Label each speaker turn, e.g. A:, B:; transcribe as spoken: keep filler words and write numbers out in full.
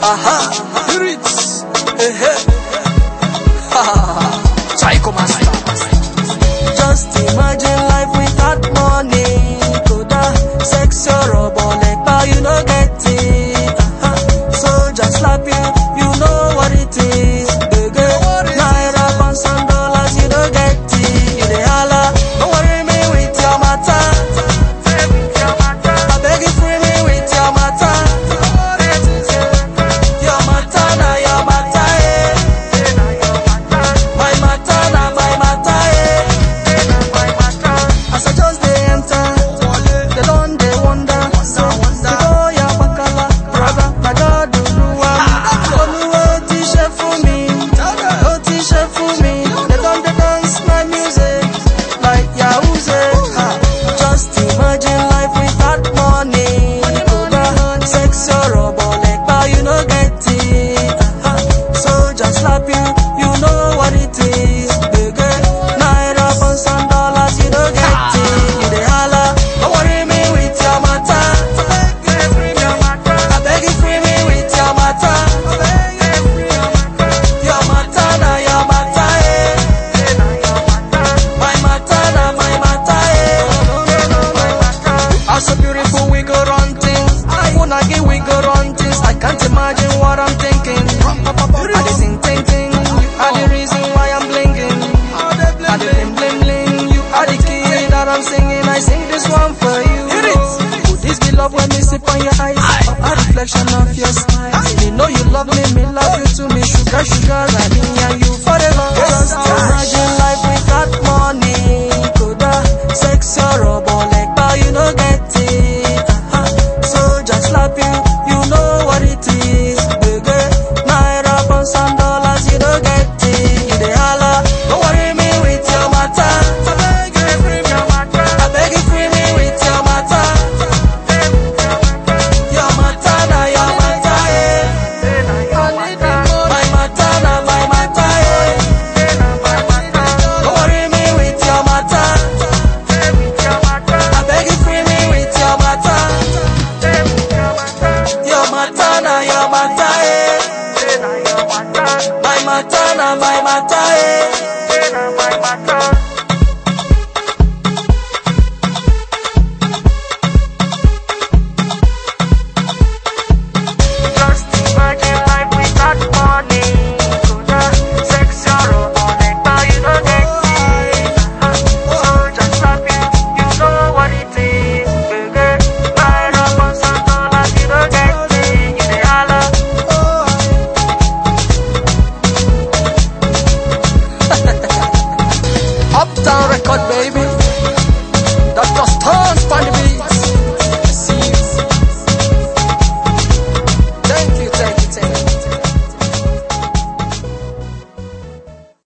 A: Aha, lyrics. Eh eh. Psycho Master. Just imagine life without money. Koda, sex or rubber leg, but you no get it. Aha. So just slap you, you know what it is. Naira, pounds and dollars, you don't get it. You dey holla, don't worry me with your matter. I beg you free me with your matter. Your matter na your matter, eh. My matter na my matter, eh. As I just dey enter, they don't dey wonder. So they go your bakala, brother, my God do ruwa. Oluwa t-shirt for me, oh t-shirt for me. They don't dey dance my music like Yahooze. Just imagine life without money. Koda, sex or rubber leg, but you no get it. So just slap you, you know what it is. Naira, pounds and dollars, you don't get it. You dey holla, don't worry me with your matter. I beg you free me with your matter. Your matter na your matter, eh. My matter na my matter, eh. Are so beautiful, we go run things. When I get we go run things. I can't imagine what I'm thinking. I dey sing ting ting. You are the reason why I'm blinging. I dey bling bling bling. You are the key that I'm singing. I sing this one for you. Could this be love when me sip on your eyes? A reflection of your smile. Me know you love me, me love you too. Me sugar sugar